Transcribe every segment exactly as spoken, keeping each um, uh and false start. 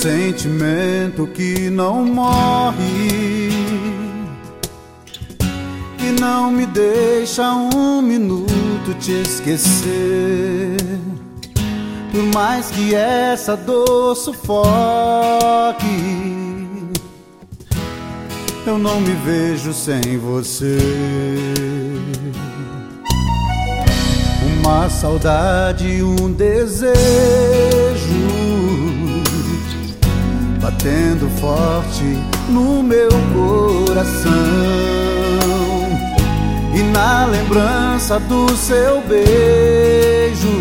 sentimento que não morre, que não me deixa um minuto te esquecer. Por mais que essa dor sufoque, eu não me vejo sem você. Uma saudade, um desejo batendo forte no meu coração, e na lembrança do seu beijo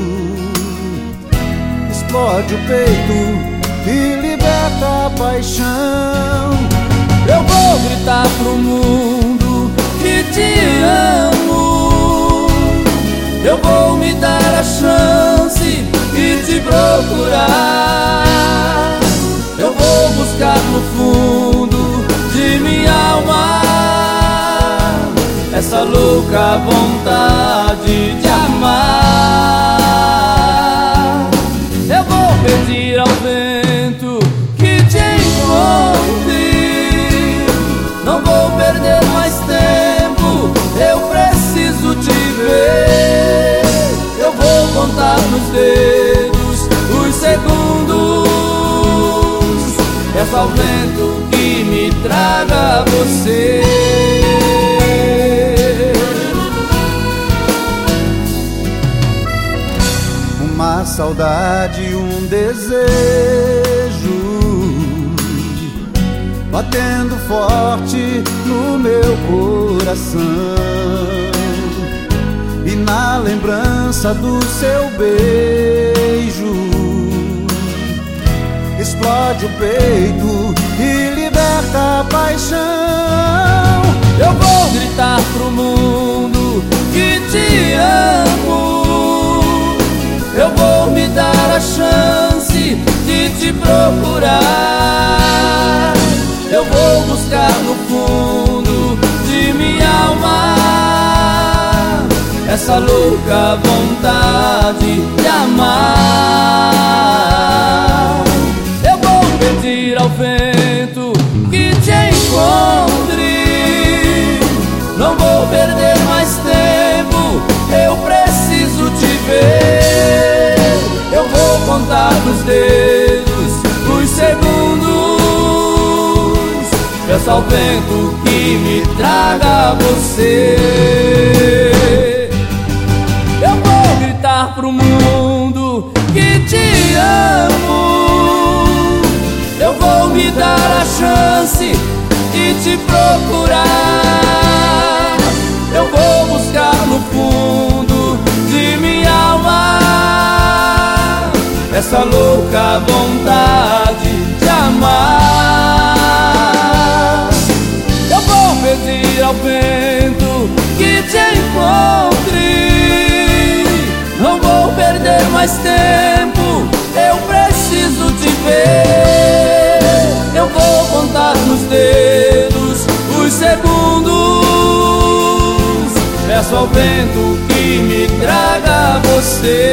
explode o peito e liberta a paixão. Eu vou gritar pro mundo que te amo. Eu vou me dar a chance e te procurar. Eu vou buscar no fundo de minha alma essa louca vontade de amar. Eu vou pedir ao vento que te encontre. Não vou perder mais tempo, eu preciso te ver. Eu vou contar nos dedos os segundos. Peço ao vento que me traga você. Uma saudade, um desejo batendo forte no meu coração, e na lembrança do seu beijo explode o peito e liberta a paixão. Eu vou gritar pro mundo que te amo. Eu vou me dar a chance de te procurar. Eu vou buscar no fundo de minha alma essa louca vontade de amar. Eu vou pedir ao vento que te encontre. Não vou perder mais tempo, eu preciso te ver. Eu vou contar nos dedos os segundos. Peço ao vento que me traga você. Eu vou gritar pro mundo que te amo. Eu vou me dar a chance de te procurar. Eu vou buscar no fundo de minha alma essa louca vontade de amar. Eu vou pedir ao vento que te encontre. Não vou perder mais tempo, eu preciso te ver. Eu vou contar nos dedos os segundos. Peço ao vento que me traga você.